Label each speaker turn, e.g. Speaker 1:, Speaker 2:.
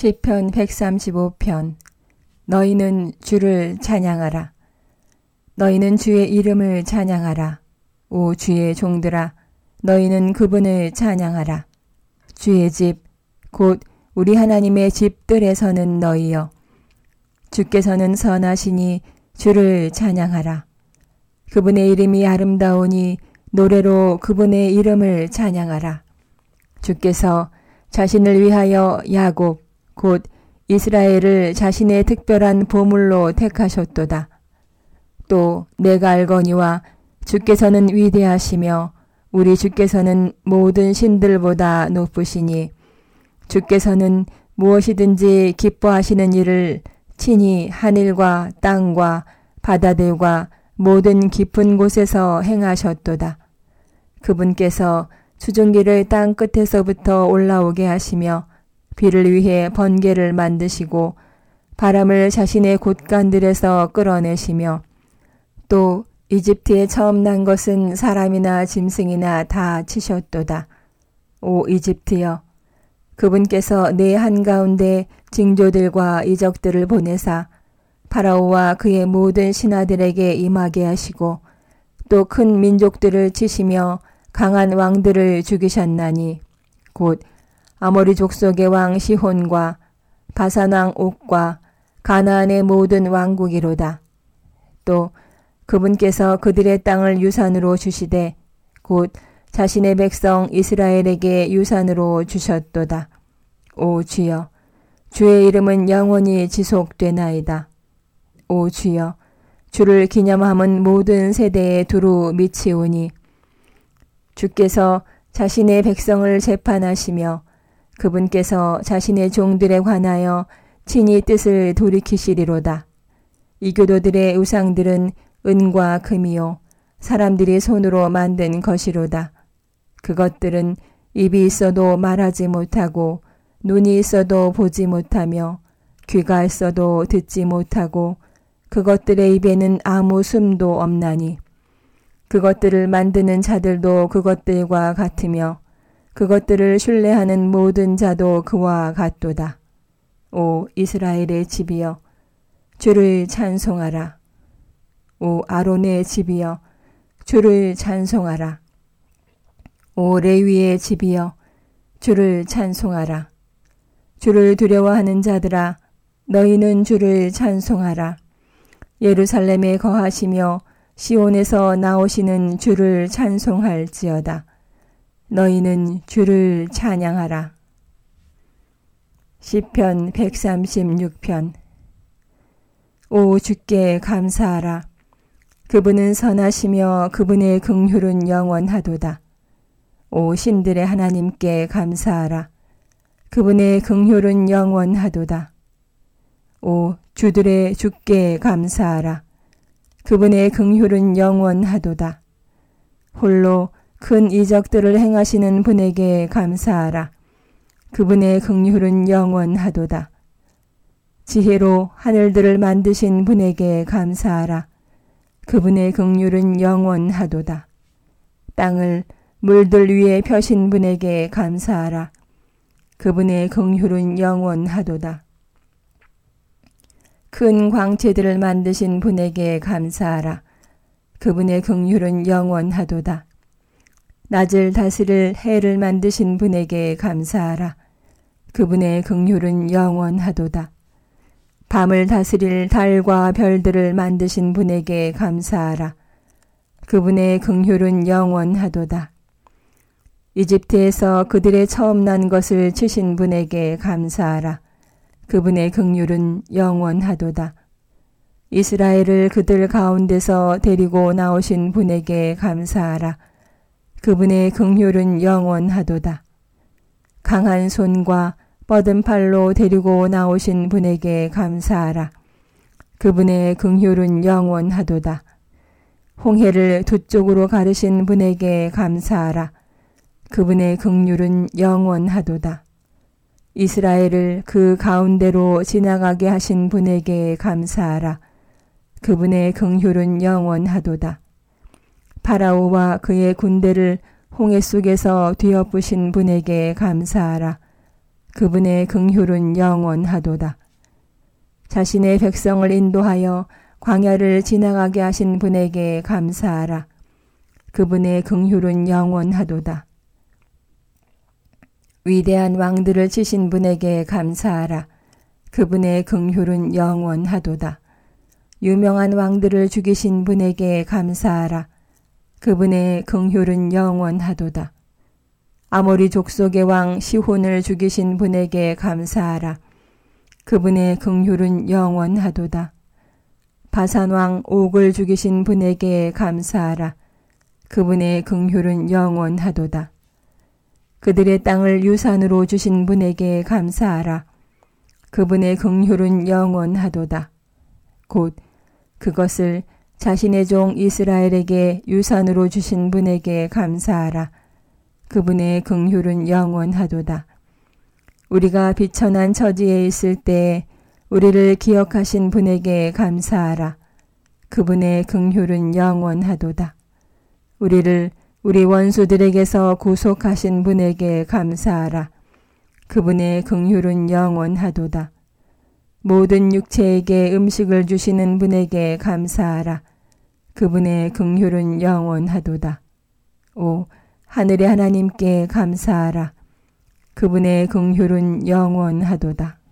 Speaker 1: 시편 135편. 너희는 주를 찬양하라. 너희는 주의 이름을 찬양하라. 오 주의 종들아, 너희는 그분을 찬양하라. 주의 집, 곧 우리 하나님의 집들에서는 너희여. 주께서는 선하시니 주를 찬양하라. 그분의 이름이 아름다우니 노래로 그분의 이름을 찬양하라. 주께서 자신을 위하여 야곱, 곧 이스라엘을 자신의 특별한 보물로 택하셨도다. 또 내가 알거니와 주께서는 위대하시며 우리 주께서는 모든 신들보다 높으시니 주께서는 무엇이든지 기뻐하시는 일을 친히 하늘과 땅과 바다들과 모든 깊은 곳에서 행하셨도다. 그분께서 수증기를 땅 끝에서부터 올라오게 하시며 비를 위해 번개를 만드시고 바람을 자신의 곳간들에서 끌어내시며 또 이집트에 처음 난 것은 사람이나 짐승이나 다 치셨도다. 오 이집트여, 그분께서 내 한가운데 징조들과 이적들을 보내사 파라오와 그의 모든 신하들에게 임하게 하시고 또 큰 민족들을 치시며 강한 왕들을 죽이셨나니 곧 아모리 족속의 왕 시혼과 바산 왕 옥과 가나안의 모든 왕국이로다. 또 그분께서 그들의 땅을 유산으로 주시되 곧 자신의 백성 이스라엘에게 유산으로 주셨도다. 오 주여, 주의 이름은 영원히 지속되나이다. 오 주여, 주를 기념함은 모든 세대에 두루 미치오니 주께서 자신의 백성을 재판하시며 그분께서 자신의 종들에 관하여 친히 뜻을 돌이키시리로다. 이교도들의 우상들은 은과 금이요 사람들이 손으로 만든 것이로다. 그것들은 입이 있어도 말하지 못하고 눈이 있어도 보지 못하며 귀가 있어도 듣지 못하고 그것들의 입에는 아무 숨도 없나니 그것들을 만드는 자들도 그것들과 같으며 그것들을 신뢰하는 모든 자도 그와 같도다. 오 이스라엘의 집이여, 주를 찬송하라. 오 아론의 집이여, 주를 찬송하라. 오 레위의 집이여, 주를 찬송하라. 주를 두려워하는 자들아, 너희는 주를 찬송하라. 예루살렘에 거하시며 시온에서 나오시는 주를 찬송할지어다. 너희는 주를 찬양하라. 시편 136편. 오 주께 감사하라. 그분은 선하시며 그분의 긍휼은 영원하도다. 오 신들의 하나님께 감사하라. 그분의 긍휼은 영원하도다. 오 주들의 주께 감사하라. 그분의 긍휼은 영원하도다. 홀로 큰 이적들을 행하시는 분에게 감사하라. 그분의 긍휼은 영원하도다. 지혜로 하늘들을 만드신 분에게 감사하라. 그분의 긍휼은 영원하도다. 땅을 물들 위에 펴신 분에게 감사하라. 그분의 긍휼은 영원하도다. 큰 광채들을 만드신 분에게 감사하라. 그분의 긍휼은 영원하도다. 낮을 다스릴 해를 만드신 분에게 감사하라. 그분의 긍휼은 영원하도다. 밤을 다스릴 달과 별들을 만드신 분에게 감사하라. 그분의 긍휼은 영원하도다. 이집트에서 그들의 처음 난 것을 치신 분에게 감사하라. 그분의 긍휼은 영원하도다. 이스라엘을 그들 가운데서 데리고 나오신 분에게 감사하라. 그분의 긍휼은 영원하도다. 강한 손과 뻗은 팔로 데리고 나오신 분에게 감사하라. 그분의 긍휼은 영원하도다. 홍해를 두 쪽으로 가르신 분에게 감사하라. 그분의 긍휼은 영원하도다. 이스라엘을 그 가운데로 지나가게 하신 분에게 감사하라. 그분의 긍휼은 영원하도다. 파라오와 그의 군대를 홍해 속에서 뒤엎으신 분에게 감사하라. 그분의 긍휼은 영원하도다. 자신의 백성을 인도하여 광야를 지나가게 하신 분에게 감사하라. 그분의 긍휼은 영원하도다. 위대한 왕들을 치신 분에게 감사하라. 그분의 긍휼은 영원하도다. 유명한 왕들을 죽이신 분에게 감사하라. 그분의 긍휼은 영원하도다. 아모리 족속의 왕 시혼을 죽이신 분에게 감사하라. 그분의 긍휼은 영원하도다. 바산 왕 옥을 죽이신 분에게 감사하라. 그분의 긍휼은 영원하도다. 그들의 땅을 유산으로 주신 분에게 감사하라. 그분의 긍휼은 영원하도다. 곧 그것을 자신의 종 이스라엘에게 유산으로 주신 분에게 감사하라. 그분의 긍휼은 영원하도다. 우리가 비천한 처지에 있을 때 우리를 기억하신 분에게 감사하라. 그분의 긍휼은 영원하도다. 우리를 우리 원수들에게서 구속하신 분에게 감사하라. 그분의 긍휼은 영원하도다. 모든 육체에게 음식을 주시는 분에게 감사하라. 그분의 긍휼은 영원하도다. 오 하늘의 하나님께 감사하라. 그분의 긍휼은 영원하도다.